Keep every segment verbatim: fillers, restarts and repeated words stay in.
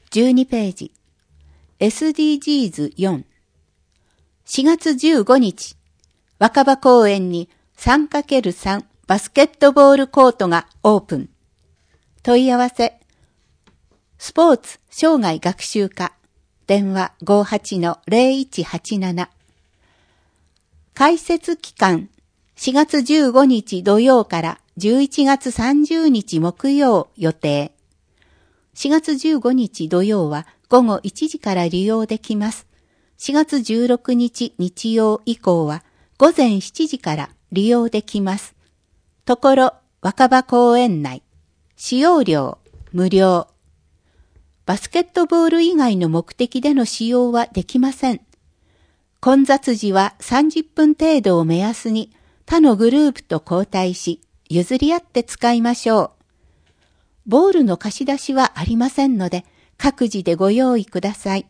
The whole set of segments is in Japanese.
じゅうにページ。エスディージーズよん。しがつじゅうごにち、若葉公園に さんかけるさん バスケットボールコートがオープン。問い合わせ。スポーツ生涯学習課。電話 ごーはちのゼロいちはちなな。開設期間。しがつじゅうごにち土曜からじゅういちがつさんじゅうにち木曜予定。しがつじゅうごにち土曜は午後いちじから利用できます。しがつじゅうろくにち日曜以降は午前しちじから利用できます。ところ若葉公園内。使用料無料。バスケットボール以外の目的での使用はできません。混雑時はさんじゅっぷん程度を目安に他のグループと交代し、譲り合って使いましょう。ボールの貸し出しはありませんので、各自でご用意ください。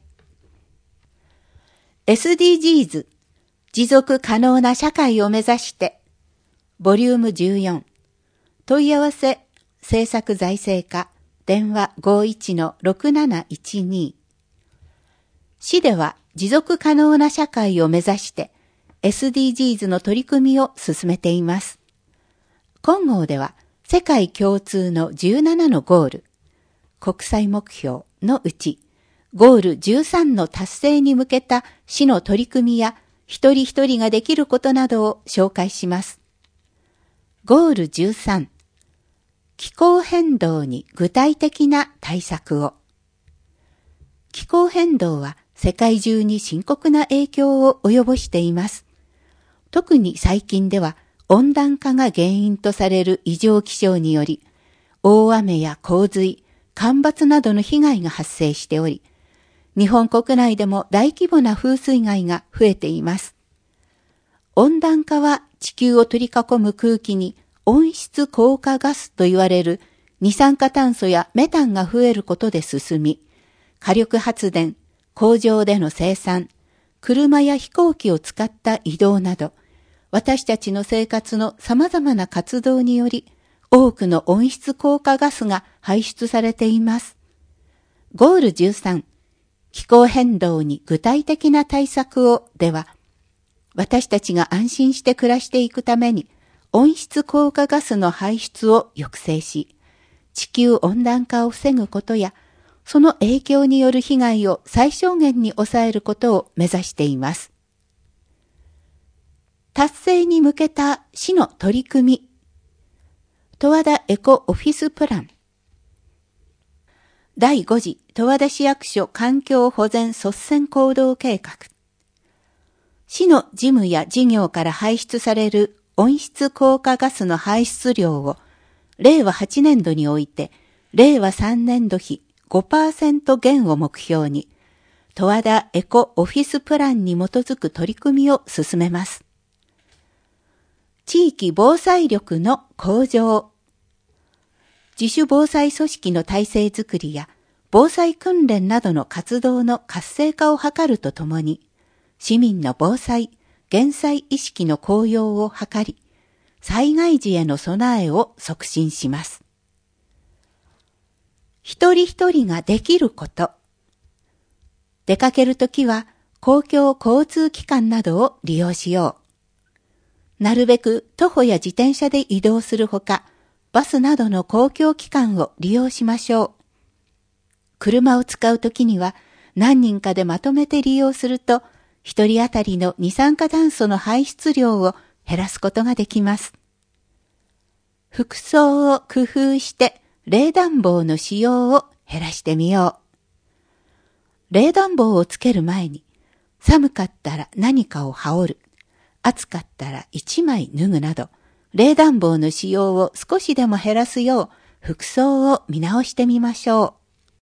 エスディージーズ 持続可能な社会を目指して、ボリュームじゅうよん。問い合わせ、政策財政課。電話 ごーいちのろくなないちに。市では持続可能な社会を目指して エスディージーズ の取り組みを進めています。今号では世界共通のじゅうななのゴール、国際目標のうちゴールじゅうさんの達成に向けた市の取り組みや一人一人ができることなどを紹介します。ゴールじゅうさん。気候変動に具体的な対策を。気候変動は世界中に深刻な影響を及ぼしています。特に最近では温暖化が原因とされる異常気象により、大雨や洪水、干ばつなどの被害が発生しており、日本国内でも大規模な風水害が増えています。温暖化は地球を取り囲む空気に温室効果ガスと言われる二酸化炭素やメタンが増えることで進み、火力発電、工場での生産、車や飛行機を使った移動など、私たちの生活の様々な活動により、多くの温室効果ガスが排出されています。ゴールじゅうさん、気候変動に具体的な対策をでは、私たちが安心して暮らしていくために、温室効果ガスの排出を抑制し、地球温暖化を防ぐことや、その影響による被害を最小限に抑えることを目指しています。達成に向けた市の取り組み。十和田エコオフィスプラン。だいご次十和田市役所環境保全率先行動計画。市の事務や事業から排出される温室効果ガスの排出量をれいわはちねんどにおいてれいわさんねんど比 ごパーセント 減を目標に十和田エコオフィスプランに基づく取り組みを進めます。地域防災力の向上。自主防災組織の体制づくりや防災訓練などの活動の活性化を図るとともに、市民の防災・減災意識の向揚を図り、災害時への備えを促進します。一人一人ができること。出かけるときは公共交通機関などを利用しよう。なるべく徒歩や自転車で移動するほか、バスなどの公共機関を利用しましょう。車を使うときには何人かでまとめて利用すると、一人当たりの二酸化炭素の排出量を減らすことができます。服装を工夫して冷暖房の使用を減らしてみよう。冷暖房をつける前に、寒かったら何かを羽織る。暑かったら一枚脱ぐなど、冷暖房の使用を少しでも減らすよう服装を見直してみましょう。